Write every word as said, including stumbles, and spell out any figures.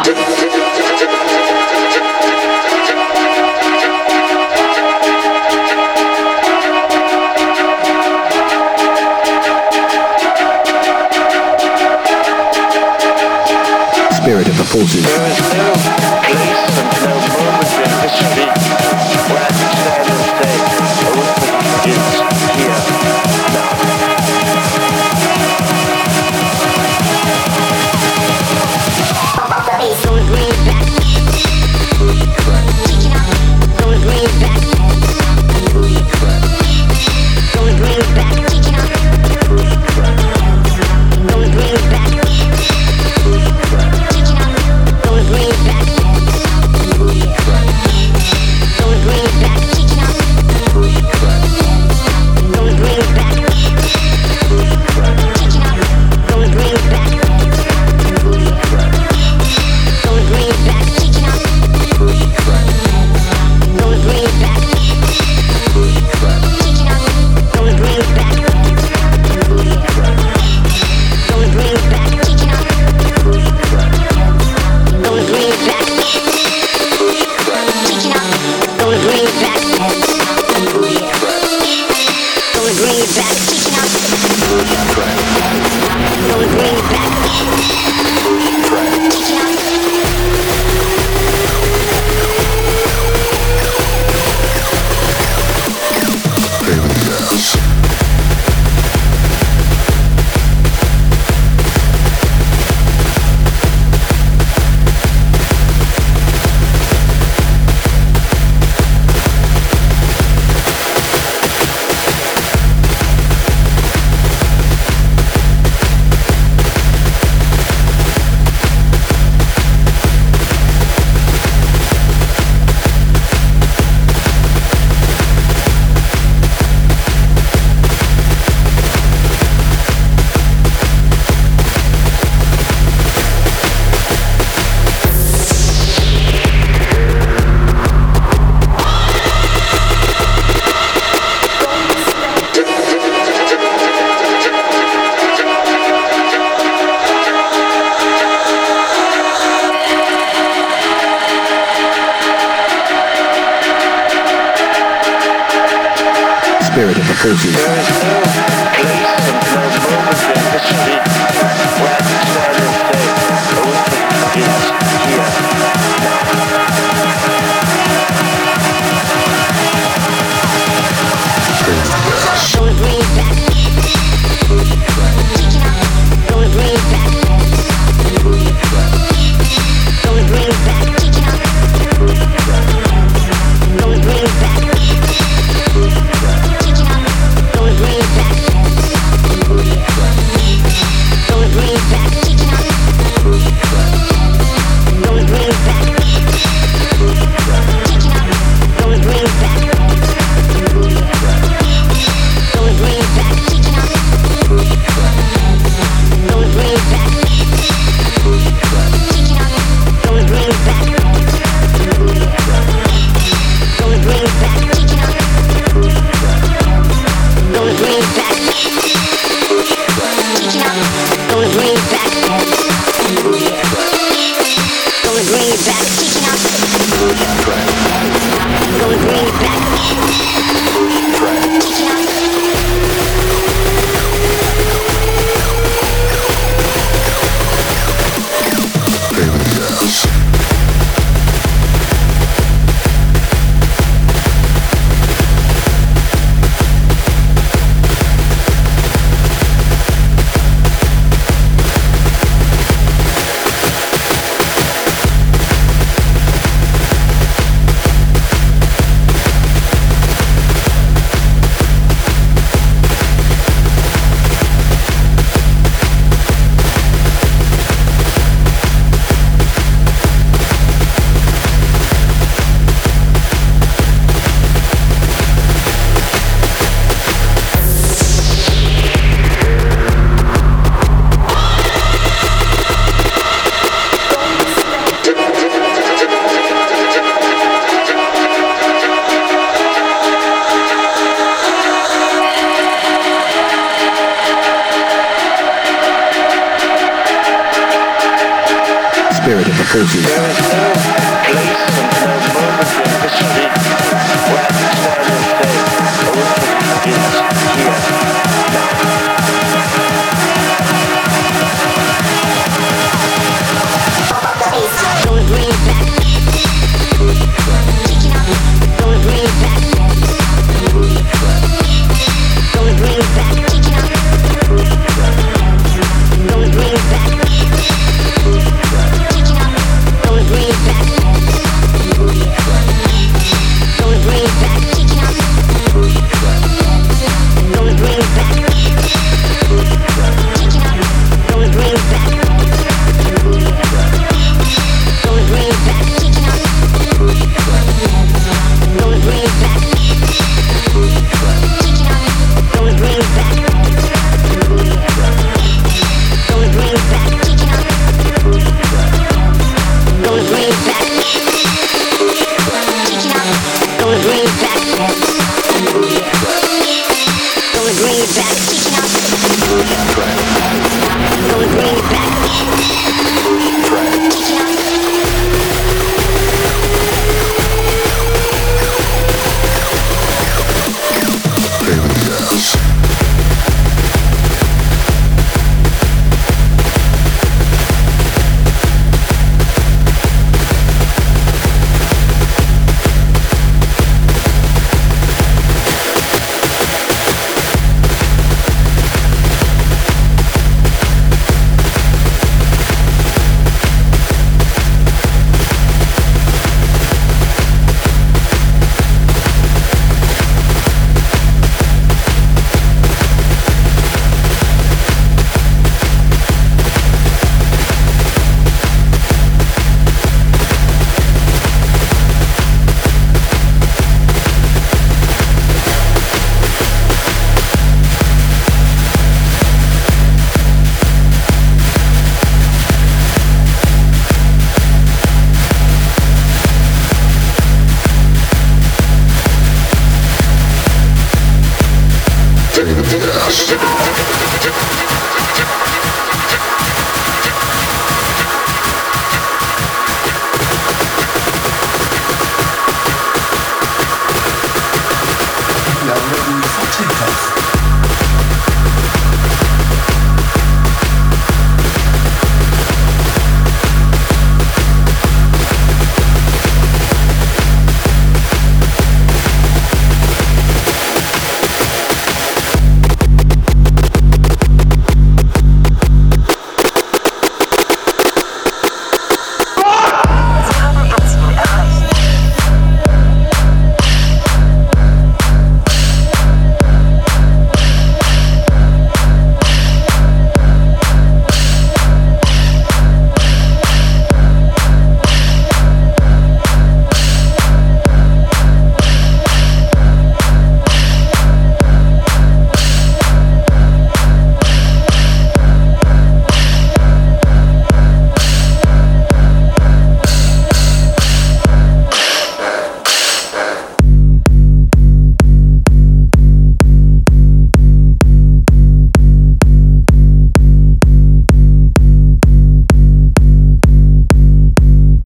Spirit of the forces. There is no place and no moment in history where I can stand and say, Olympic is here now. Gonna bring it back. Take it out. Gonna bring it back. Gonna bring it back. Take it out. Gonna bring it back. Take it out. Gonna bring it back. Gonna bring it back. Take it out. Gonna bring it back. Take it out. Gonna bring it back. Gonna bring it back. Take it out. Gonna bring it back. Take it out. Gonna bring it back. Gonna bring it back. Take it out. Gonna bring it back. Take it out. Gonna bring it back. Gonna bring it back. Take it out. Gonna bring it back. Take it out. Spirit of the forces. There is no place and no moment in history where I can stand and say, Olympic is here Gonna bring it back. Take it out. Gonna bring it back. Gonna bring it back. Take it out. Gonna bring it back. Take it out. Gonna bring it back. of the forces. There is no place and no moment in history where I can stand and say, arithmetic is here, now. Gonna bring it back. Kick it out. Gonna bring it back. Gonna bring it back. Kick it out. Gonna bring it back. Kick it out. Gonna bring it back. Gonna bring it back. Kick it out. Gonna bring it back. Kick it out. Gonna bring it back. Gonna bring it back, kick it out. Gonna bring it back, kick it out. Gonna bring it back. Gonna bring it back, kick it out. Gonna bring it back, kick it out. Gonna bring it back. Gonna bring it back, kick it out. Gonna bring it back, kick it out. Take the dance.